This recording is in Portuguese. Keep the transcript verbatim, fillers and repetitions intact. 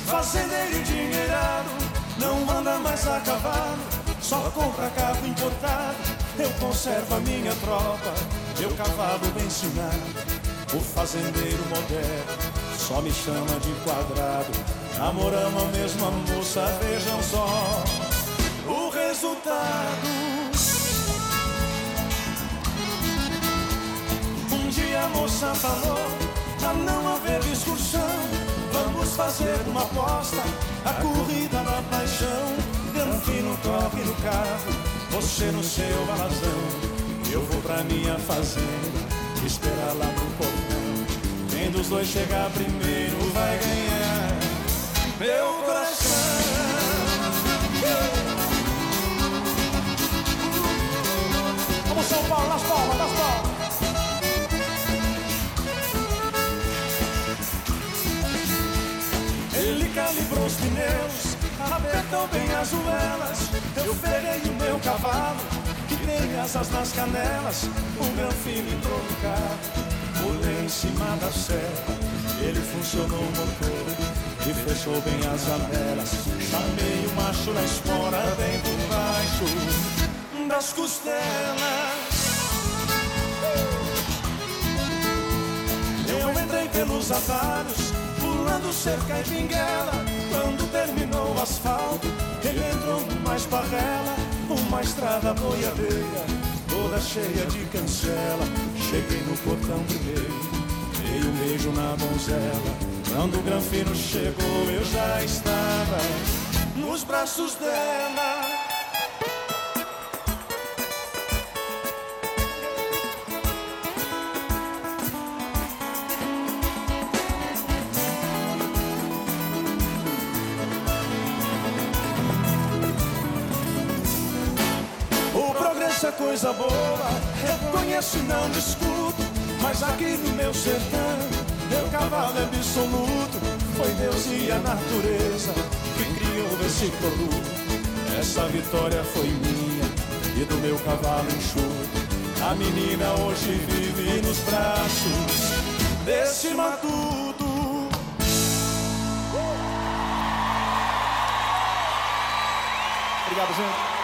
Fazendeiro endinheirado, não anda mais a cavalo, só compra carro importado. Eu conservo a minha tropa, meu cavalo bem ensinado. O fazendeiro moderno só me chama de quadrado. Namoramos a mesma moça, vejam só o resultado. Um dia a moça falou, pra não haver discussão, vamos fazer uma aposta, a corrida da paixão. Granfino corre no carro, você no seu balazão. Eu vou pra minha fazenda, esperar lá no portão. Quem dos dois chegar primeiro vai ganhar meu coração. Vamos São Paulo, nas palmas, nas palmas. Ele calibrou os pneus, apertou bem as ruelas. Eu freguei o meu cavalo, que tem asas nas canelas. O meu filho entrou no carro, pulei em cima da serra. Ele funcionou o motor e fechou bem as janelas. Chamei o macho na espora, bem por baixo das costelas. Eu entrei pelos atalhos, pulando cerca e pinguela. Quando terminou o asfalto, ele entrou numa esparrela, uma estrada boiadeira, toda cheia de cancela. Cheguei no portão primeiro, dei um beijo na donzela. Quando o Granfino chegou, eu já estava nos braços dela. Essa coisa boa, eu conheço e não discuto, mas aqui no meu sertão, meu cavalo é absoluto. Foi Deus e a natureza que criou esse produto. Essa vitória foi minha e do meu cavalo enxuto. A menina hoje vive nos braços desse matuto. Obrigado, gente.